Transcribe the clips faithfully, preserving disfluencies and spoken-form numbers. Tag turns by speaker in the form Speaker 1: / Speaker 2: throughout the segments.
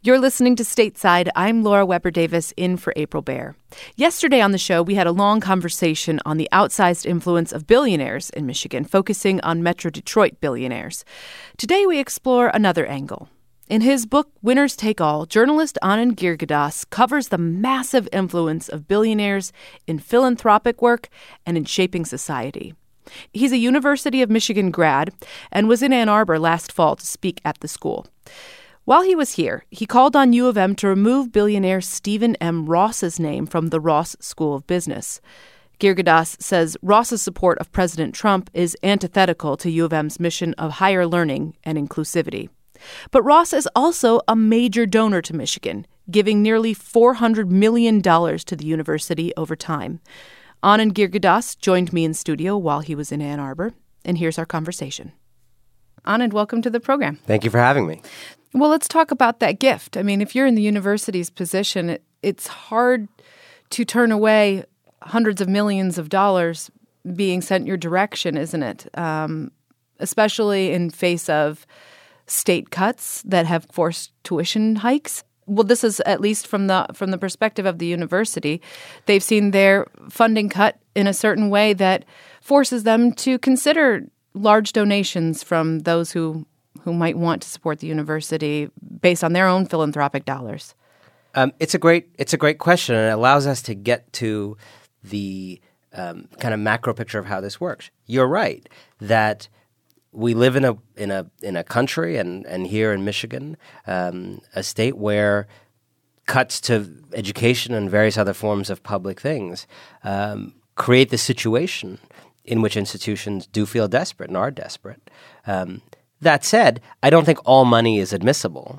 Speaker 1: You're listening to Stateside. I'm Laura Weber Davis, in for April Baer. Yesterday on the show, we had a long conversation on the outsized influence of billionaires in Michigan, focusing on Metro Detroit billionaires. Today, we explore another angle. In his book, Winners Take All, journalist Anand Giridharadas covers the massive influence of billionaires in philanthropic work and in shaping society. He's a University of Michigan grad and was in Ann Arbor last fall to speak at the school. While he was here, he called on U of M to remove billionaire Stephen M. Ross's name from the Ross School of Business. Giridharadas says Ross's support of President Trump is antithetical to U of M's mission of higher learning and inclusivity. But Ross is also a major donor to Michigan, giving nearly four hundred million dollars to the university over time. Anand Giridharadas joined me in studio while he was in Ann Arbor, and here's our conversation. Anand, welcome to the program.
Speaker 2: Thank you for having me.
Speaker 1: Well, let's talk about that gift. I mean, if you're in the university's position, it, it's hard to turn away hundreds of millions of dollars being sent your direction, isn't it? Um, especially in face of state cuts that have forced tuition hikes. Well, this is at least from the from the perspective of the university. They've seen their funding cut in a certain way that forces them to consider large donations from those who who might want to support the university based on their own philanthropic dollars?
Speaker 2: Um, it's a great it's a great question, and it allows us to get to the um, kind of macro picture of how this works. You're right that we live in a in a in a country, and, and here in Michigan, um, a state where cuts to education and various other forms of public things um, create the situation in which institutions do feel desperate and are desperate. Um, That said, I don't think all money is admissible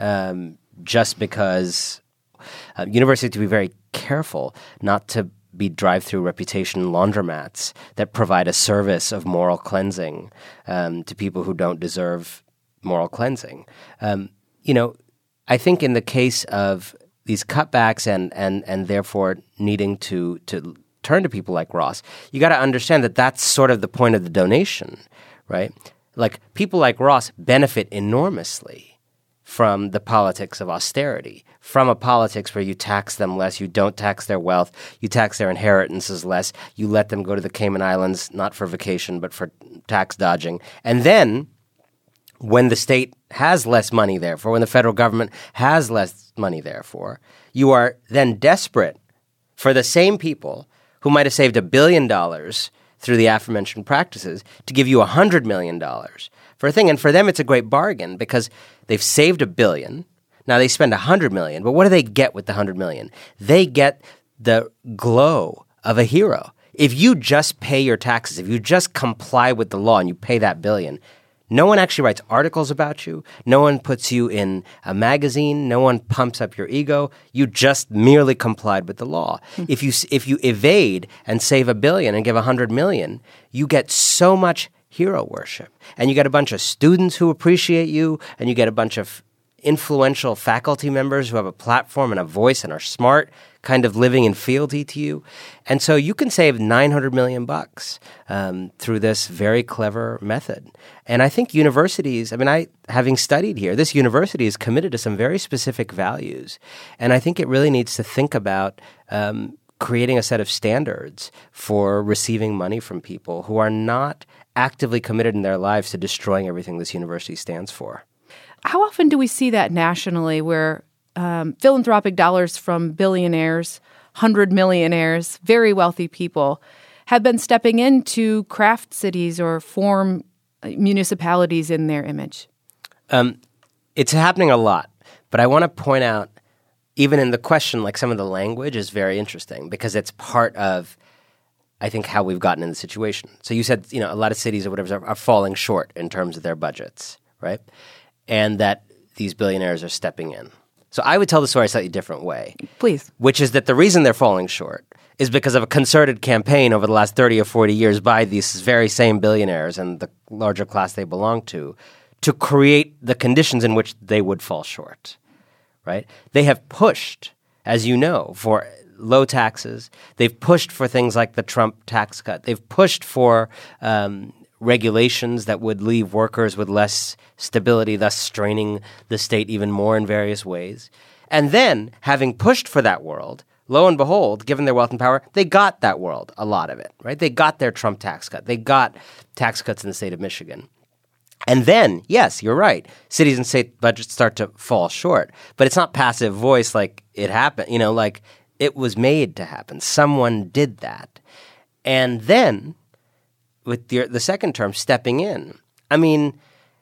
Speaker 2: um, just because uh, universities have to be very careful not to be drive-through reputation laundromats that provide a service of moral cleansing um, to people who don't deserve moral cleansing. Um, you know, I think in the case of these cutbacks and and and therefore needing to to turn to people like Ross, you got to understand that that's sort of the point of the donation, right? Like, people like Ross benefit enormously from the politics of austerity, from a politics where you tax them less, you don't tax their wealth, you tax their inheritances less, you let them go to the Cayman Islands, not for vacation, but for tax dodging. And then, when the state has less money, therefore, when the federal government has less money, therefore, you are then desperate for the same people who might have saved a billion dollars through the aforementioned practices to give you one hundred million dollars for a thing. And for them, it's a great bargain because they've saved a billion. Now they spend one hundred million dollars, but what do they get with the one hundred million dollars? They get the glow of a hero. If you just pay your taxes, if you just comply with the law and you pay that billion, no one actually writes articles about you. No one puts you in a magazine. No one pumps up your ego. You just merely complied with the law. Mm-hmm. If you if you evade and save a billion and give a hundred million, you get so much hero worship, and you get a bunch of students who appreciate you, and you get a bunch of influential faculty members who have a platform and a voice and are smart, kind of living in fealty to you. And so you can save nine hundred million bucks um, through this very clever method. And I think universities, I mean, I having studied here, this university is committed to some very specific values. And I think it really needs to think about um, creating a set of standards for receiving money from people who are not actively committed in their lives to destroying everything this university stands for.
Speaker 1: How often do we see that nationally where um, philanthropic dollars from billionaires, hundred millionaires, very wealthy people have been stepping into craft cities or form municipalities in their image?
Speaker 2: Um, it's happening a lot, but I want to point out, even in the question, like some of the language is very interesting because it's part of, I think, how we've gotten in the situation. So you said, you know, a lot of cities or whatever are, are falling short in terms of their budgets, right? And that these billionaires are stepping in. So I would tell the story a slightly different way.
Speaker 1: Please.
Speaker 2: Which is that the reason they're falling short is because of a concerted campaign over the last thirty or forty years by these very same billionaires and the larger class they belong to, to create the conditions in which they would fall short, right? They have pushed, as you know, for low taxes. They've pushed for things like the Trump tax cut. They've pushed for um, regulations that would leave workers with less stability, thus straining the state even more in various ways. And then, having pushed for that world, lo and behold, given their wealth and power, they got that world, a lot of it, right? They got their Trump tax cut. They got tax cuts in the state of Michigan. And then, yes, you're right, cities and state budgets start to fall short. But it's not passive voice like it happened, you know, like it was made to happen. Someone did that. And then, with the, the second term, stepping in. I mean,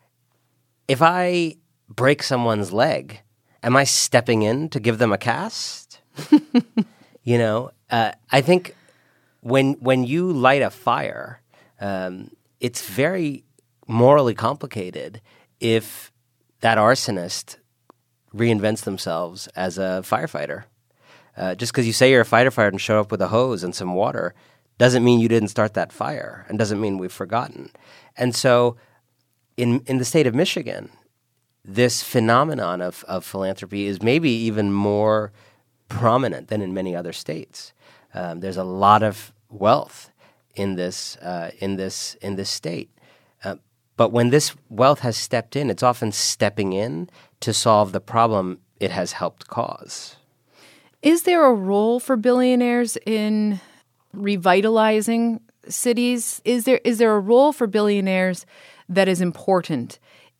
Speaker 2: if I break someone's leg, am I stepping in to give them a cast? you know, uh, I think when when you light a fire, um, it's very morally complicated if that arsonist reinvents themselves as a firefighter. Uh, just because you say you're a fighter fighter and show up with a hose and some water doesn't mean you didn't start that fire and doesn't mean we've forgotten. And so in in the state of Michigan, this phenomenon of, of philanthropy is maybe even more prominent than in many other states. Um, there's a lot of wealth in this uh, in this in this state. Uh, but when this wealth has stepped in, it's often stepping in to solve the problem it has helped cause.
Speaker 1: Is there a role for billionaires in revitalizing cities? Is there is there a role for billionaires that is important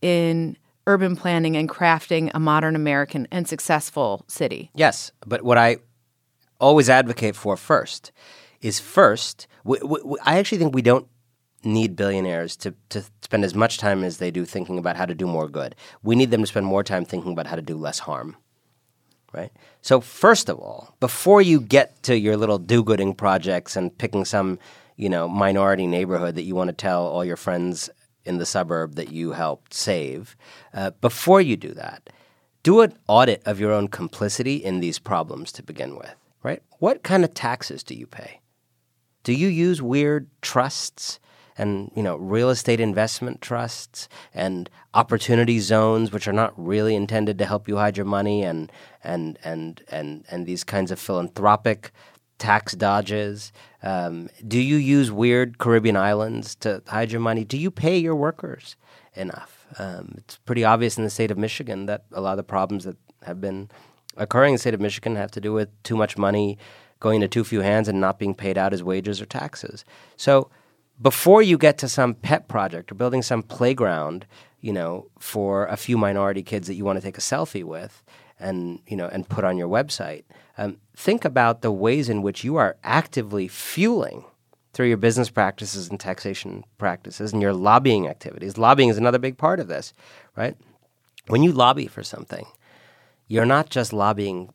Speaker 1: in urban planning and crafting a modern American and successful city?
Speaker 2: Yes, but what I always advocate for first is first, we, we, I actually think we don't need billionaires to, to spend as much time as they do thinking about how to do more good. We need them to spend more time thinking about how to do less harm, right? So first of all, before you get to your little do-gooding projects and picking some, you know, minority neighborhood that you want to tell all your friends in the suburb that you helped save, uh, before you do that, do an audit of your own complicity in these problems to begin with, right? What kind of taxes do you pay? Do you use weird trusts and, you know, real estate investment trusts and opportunity zones, which are not really intended to help you hide your money, and and and and and these kinds of philanthropic tax dodges? Um, do you use weird Caribbean islands to hide your money? Do you pay your workers enough? Um, it's pretty obvious in the state of Michigan that a lot of the problems that have been occurring in the state of Michigan have to do with too much money going into too few hands and not being paid out as wages or taxes. So before you get to some pet project or building some playground, you know, for a few minority kids that you want to take a selfie with and, you know, and put on your website, um, think about the ways in which you are actively fueling through your business practices and taxation practices and your lobbying activities. Lobbying is another big part of this, right? When you lobby for something, you're not just lobbying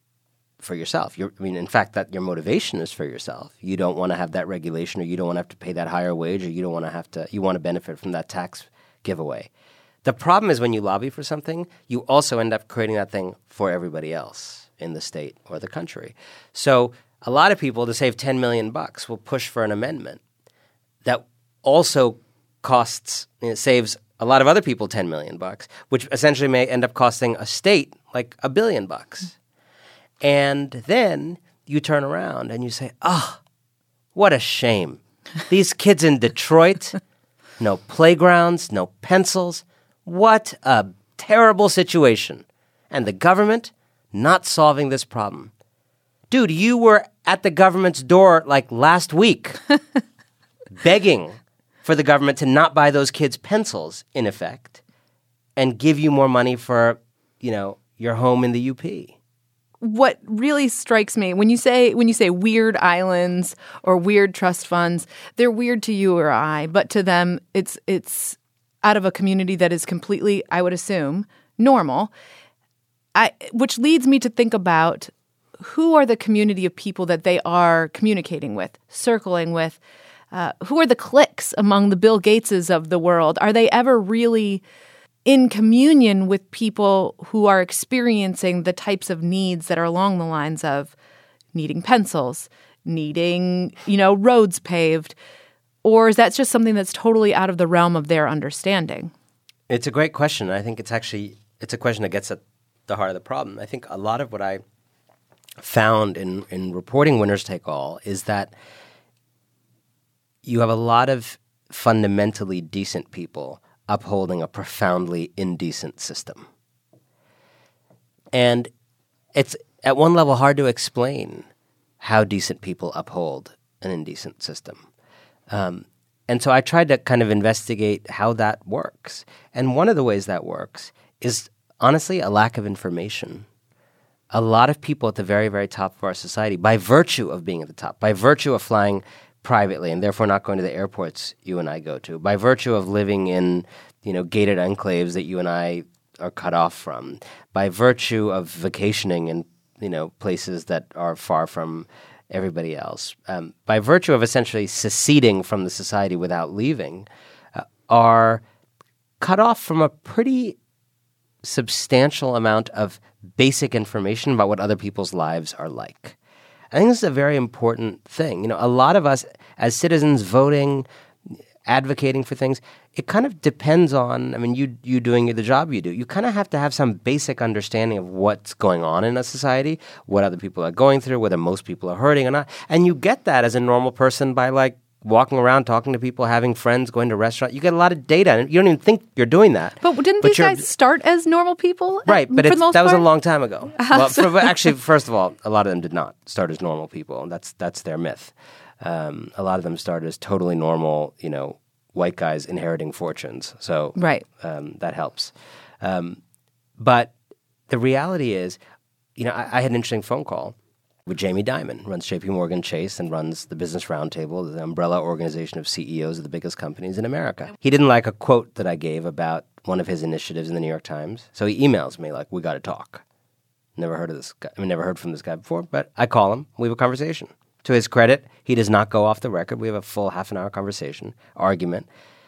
Speaker 2: for yourself. You're, I mean, in fact, that your motivation is for yourself. You don't want to have that regulation, or you don't want to have to pay that higher wage, or you don't want to have to, you want to benefit from that tax giveaway. The problem is when you lobby for something, you also end up creating that thing for everybody else in the state or the country. So a lot of people, to save ten million bucks, will push for an amendment that also costs, you know, saves a lot of other people ten million bucks, which essentially may end up costing a state like a billion bucks. And then you turn around and you say, oh, what a shame. These kids in Detroit, no playgrounds, no pencils. What a terrible situation. And the government not solving this problem. Dude, you were at the government's door like last week begging for the government to not buy those kids pencils, in effect, and give you more money for, you know, your home in the U P.
Speaker 1: What really strikes me when you say when you say weird islands or weird trust funds, they're weird to you or I, but to them it's it's out of a community that is completely, I would assume, normal. I, which leads me to think about who are the community of people that they are communicating with, circling with. Uh, who are the cliques among the Bill Gateses of the world? Are they ever really in communion with people who are experiencing the types of needs that are along the lines of needing pencils, needing, you know, roads paved? Or is that just something that's totally out of the realm of their understanding?
Speaker 2: It's a great question. I think it's actually, it's a question that gets at the heart of the problem. I think a lot of what I found in, in reporting Winners Take All is that you have a lot of fundamentally decent people upholding a profoundly indecent system. And it's at one level hard to explain how decent people uphold an indecent system. Um, and so I tried to kind of investigate how that works. And one of the ways that works is honestly a lack of information. A lot of people at the very, very top of our society, by virtue of being at the top, by virtue of flying privately and therefore not going to the airports you and I go to, by virtue of living in, you know, gated enclaves that you and I are cut off from, by virtue of vacationing in, you know, places that are far from everybody else, um, by virtue of essentially seceding from the society without leaving, uh, are cut off from a pretty substantial amount of basic information about what other people's lives are like. I think this is a very important thing. You know, a lot of us as citizens voting, advocating for things, it kind of depends on, I mean, you you doing the job you do. You kind of have to have some basic understanding of what's going on in a society, what other people are going through, whether most people are hurting or not. And you get that as a normal person by like walking around, talking to people, having friends, going to restaurants. You get a lot of data. And you don't even think you're doing that.
Speaker 1: But didn't
Speaker 2: but
Speaker 1: these guys start as normal people?
Speaker 2: Right, but it's, that
Speaker 1: part?
Speaker 2: was a long time ago. Well, for, actually, first of all, a lot of them did not start as normal people. That's that's their myth. Um, a lot of them started as totally normal, you know, white guys inheriting fortunes. So
Speaker 1: right.
Speaker 2: um, that helps. Um, but the reality is, you know, I, I had an interesting phone call with Jamie Dimon, runs J P Morgan Chase and runs the Business Roundtable, the umbrella organization of C E Os of the biggest companies in America. He didn't like a quote that I gave about one of his initiatives in the New York Times, so he emails me like, we got to talk. Never heard of this guy. I mean, never heard from this guy before, but I call him. We have a conversation. To his credit, he does not go off the record. We have a full half an hour conversation, argument.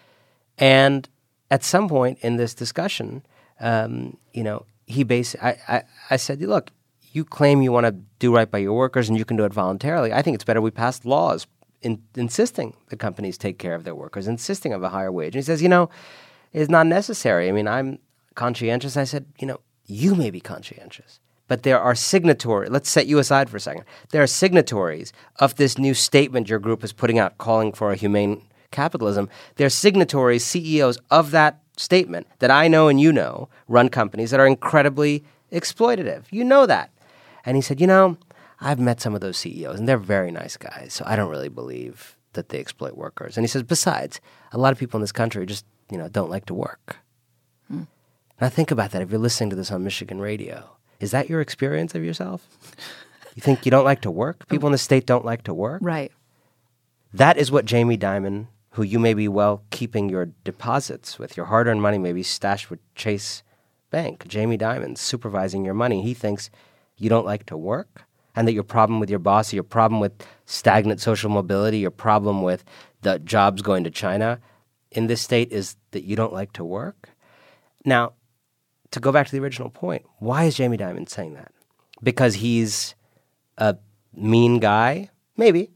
Speaker 2: And at some point in this discussion, um, you know, he basically, I, I, I said, look, you claim you want to do right by your workers and you can do it voluntarily. I think it's better we pass laws in, insisting the companies take care of their workers, insisting of a higher wage. And he says, you know, it's not necessary. I mean, I'm conscientious. I said, you know, you may be conscientious, but there are signatories. Let's set you aside for a second. There are signatories of this new statement your group is putting out calling for a humane capitalism. There are signatories, C E Os of that statement that I know and you know run companies that are incredibly exploitative. You know that. And he said, you know, I've met some of those C E Os, and they're very nice guys, so I don't really believe that they exploit workers. And he says, besides, a lot of people in this country just, you know, don't like to work. Hmm. Now think about that if you're listening to this on Michigan radio. Is that your experience of yourself? You think you don't like to work? People in the state don't like to work?
Speaker 1: Right.
Speaker 2: That is what Jamie Dimon, who you may be well keeping your deposits with, your hard-earned money may be stashed with Chase Bank. Jamie Dimon supervising your money. He thinks you don't like to work, and that your problem with your boss, your problem with stagnant social mobility, your problem with the jobs going to China in this state is that you don't like to work? Now, to go back to the original point, why is Jamie Dimon saying that? Because he's a mean guy? Maybe.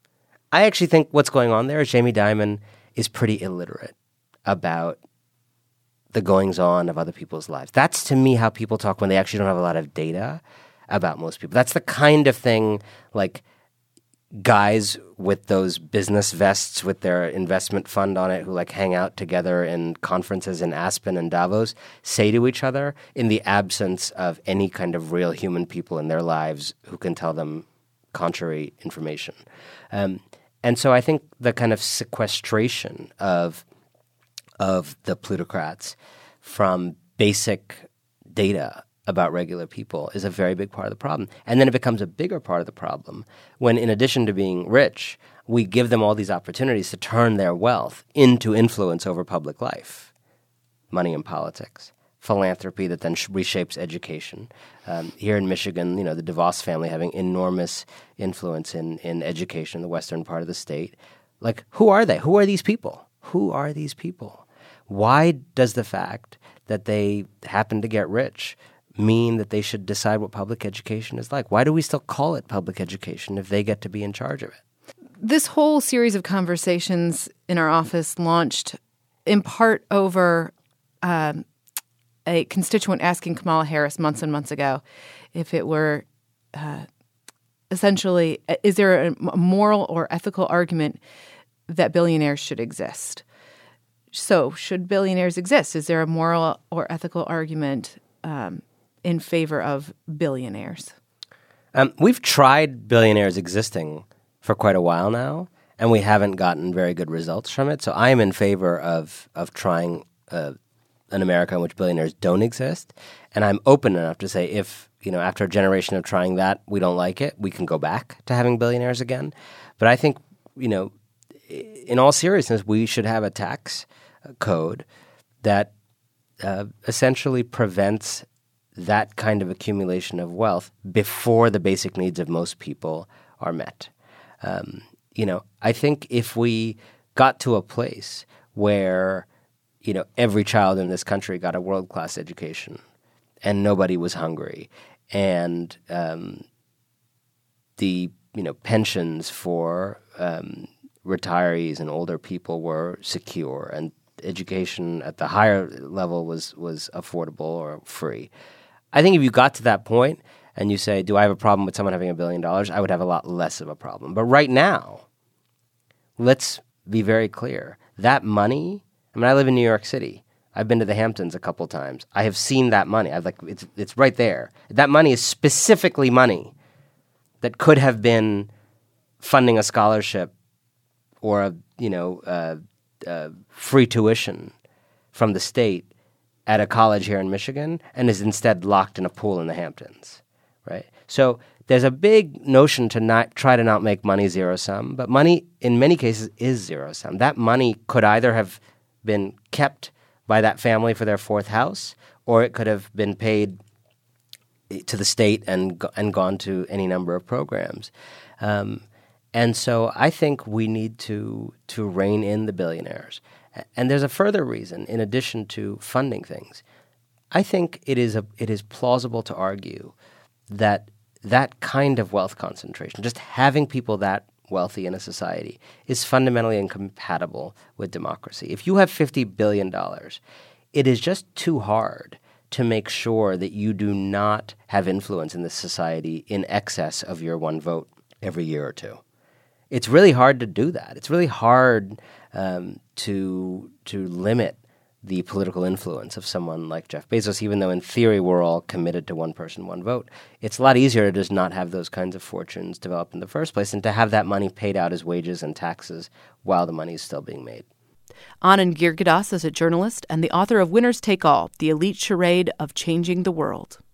Speaker 2: I actually think what's going on there is Jamie Dimon is pretty illiterate about the goings-on of other people's lives. That's, to me, how people talk when they actually don't have a lot of data about most people. That's the kind of thing like guys with those business vests with their investment fund on it who like hang out together in conferences in Aspen and Davos say to each other in the absence of any kind of real human people in their lives who can tell them contrary information. Um, and so I think the kind of sequestration of of the plutocrats from basic data about regular people is a very big part of the problem. And then it becomes a bigger part of the problem when, in addition to being rich, we give them all these opportunities to turn their wealth into influence over public life. Money in politics, philanthropy that then reshapes education. Um, here in Michigan, you know, the DeVos family having enormous influence in, in education in the western part of the state. Like, who are they? Who are these people? Who are these people? Why does the fact that they happen to get rich mean that they should decide what public education is like? Why do we still call it public education if they get to be in charge of it?
Speaker 1: This whole series of conversations in our office launched in part over um, a constituent asking Kamala Harris months and months ago if it were uh, essentially, is there a moral or ethical argument that billionaires should exist. So should billionaires exist? Is there a moral or ethical argument um, in favor of billionaires?
Speaker 2: Um, we've tried billionaires existing for quite a while now, and we haven't gotten very good results from it. So I am in favor of of trying uh, an America in which billionaires don't exist, and I'm open enough to say if, you know, after a generation of trying that, we don't like it, we can go back to having billionaires again. But I think, you know, in all seriousness, we should have a tax code that uh, essentially prevents that kind of accumulation of wealth before the basic needs of most people are met. Um, you know, I think if we got to a place where, you know, every child in this country got a world-class education and nobody was hungry, and um, the, you know, pensions for um, retirees and older people were secure, and education at the higher level was was affordable or free. I think if you got to that point and you say, do I have a problem with someone having a billion dollars, I would have a lot less of a problem. But right now, let's be very clear. That money, I mean, I live in New York City. I've been to the Hamptons a couple times. I have seen that money. I've like it's it's right there. That money is specifically money that could have been funding a scholarship or a, you know, uh, uh, free tuition from the state at a college here in Michigan, and is instead locked in a pool in the Hamptons, right? So there's a big notion to not try to not make money zero sum, but money in many cases is zero sum. That money could either have been kept by that family for their fourth house, or it could have been paid to the state and and gone to any number of programs. Um, and so I think we need to to rein in the billionaires. And there's a further reason, in addition to funding things. I think it is a it is plausible to argue that that kind of wealth concentration, just having people that wealthy in a society, is fundamentally incompatible with democracy. If you have fifty billion dollars, it is just too hard to make sure that you do not have influence in this society in excess of your one vote every year or two. It's really hard to do that. It's really hard um, to to limit the political influence of someone like Jeff Bezos, even though in theory we're all committed to one person, one vote. It's a lot easier to just not have those kinds of fortunes develop in the first place and to have that money paid out as wages and taxes while the money is still being made.
Speaker 1: Anand Giridharadas is a journalist and the author of Winners Take All, The Elite Charade of Changing the World.